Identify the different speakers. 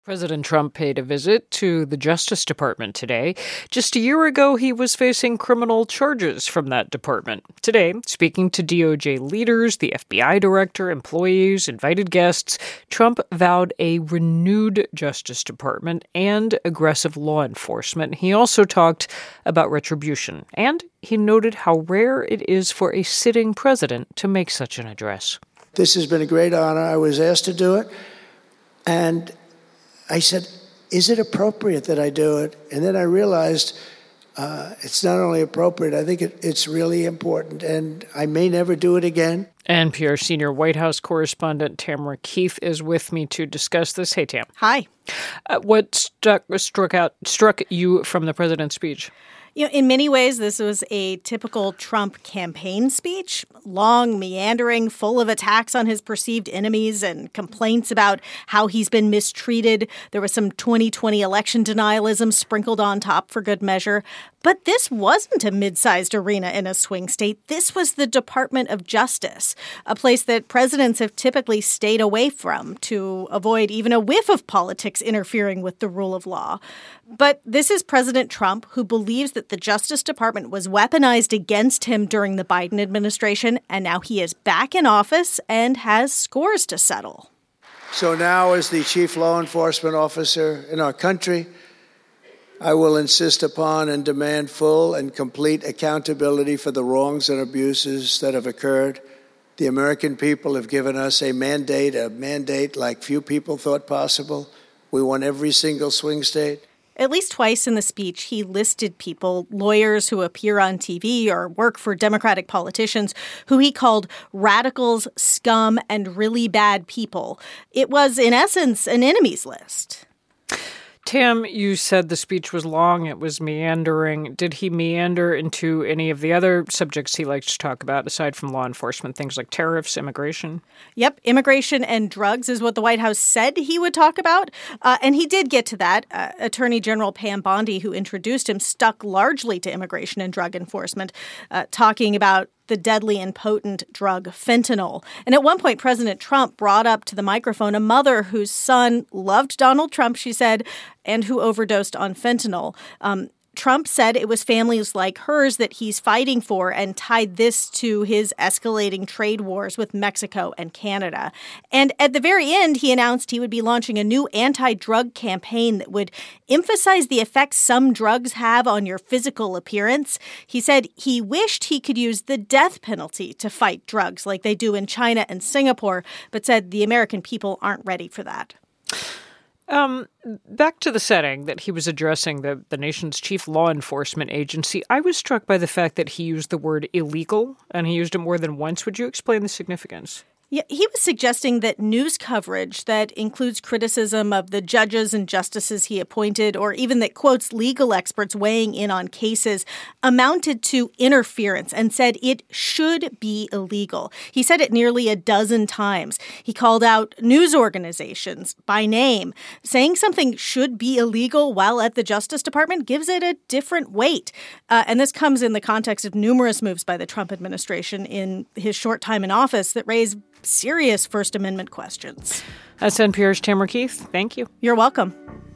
Speaker 1: President Trump paid a visit to the Justice Department today. Just a year ago, he was facing criminal charges from that department. Today, speaking to DOJ leaders, the FBI director, employees, invited guests, Trump vowed a renewed Justice Department and aggressive law enforcement. He also talked about retribution, and he noted how rare it is for a sitting president to make such an address.
Speaker 2: This has been a great honor. I was asked to do it, and I said, is it appropriate that I do it? And then I realized it's not only appropriate, I think it's really important, and I may never do it again.
Speaker 1: NPR senior White House correspondent Tamara Keith is with me to discuss this. Hey, Tam.
Speaker 3: Hi.
Speaker 1: What struck you from the president's speech?
Speaker 3: You know, in many ways, this was a typical Trump campaign speech, long, meandering, full of attacks on his perceived enemies and complaints about how he's been mistreated. There was some 2020 election denialism sprinkled on top for good measure. But this wasn't a mid-sized arena in a swing state. This was the Department of Justice, a place that presidents have typically stayed away from to avoid even a whiff of politics interfering with the rule of law. But this is President Trump, who believes that the Justice Department was weaponized against him during the Biden administration, and now he is back in office and has scores to settle.
Speaker 2: So now, as the chief law enforcement officer in our country, I will insist upon and demand full and complete accountability for the wrongs and abuses that have occurred. The American people have given us a mandate like few people thought possible. We want every single swing state.
Speaker 3: At least twice in the speech, he listed people, lawyers who appear on TV or work for Democratic politicians, who he called radicals, scum, and really bad people. It was, in essence, an enemies list.
Speaker 1: Tam, you said the speech was long, it was meandering. Did he meander into any of the other subjects he likes to talk about, aside from law enforcement, things like tariffs, immigration?
Speaker 3: Yep, immigration and drugs is what the White House said he would talk about. And he did get to that. Attorney General Pam Bondi, who introduced him, stuck largely to immigration and drug enforcement, talking about the deadly and potent drug fentanyl. And at one point, President Trump brought up to the microphone a mother whose son loved Donald Trump, she said, and who overdosed on fentanyl. Trump said it was families like hers that he's fighting for and tied this to his escalating trade wars with Mexico and Canada. And at the very end, he announced he would be launching a new anti-drug campaign that would emphasize the effects some drugs have on your physical appearance. He said he wished he could use the death penalty to fight drugs like they do in China and Singapore, but said the American people aren't ready for that.
Speaker 1: Back to the setting that he was addressing the nation's chief law enforcement agency, I was struck by the fact that he used the word illegal, and he used it more than once. Would you explain the significance?
Speaker 3: Yeah, he was suggesting that news coverage that includes criticism of the judges and justices he appointed, or even that quotes legal experts weighing in on cases, amounted to interference and said it should be illegal. He said it nearly a dozen times. He called out news organizations by name. Saying something should be illegal while at the Justice Department gives it a different weight. And this comes in the context of numerous moves by the Trump administration in his short time in office that raise serious First Amendment questions.
Speaker 1: That's NPR's Tamara Keith. Thank you.
Speaker 3: You're welcome.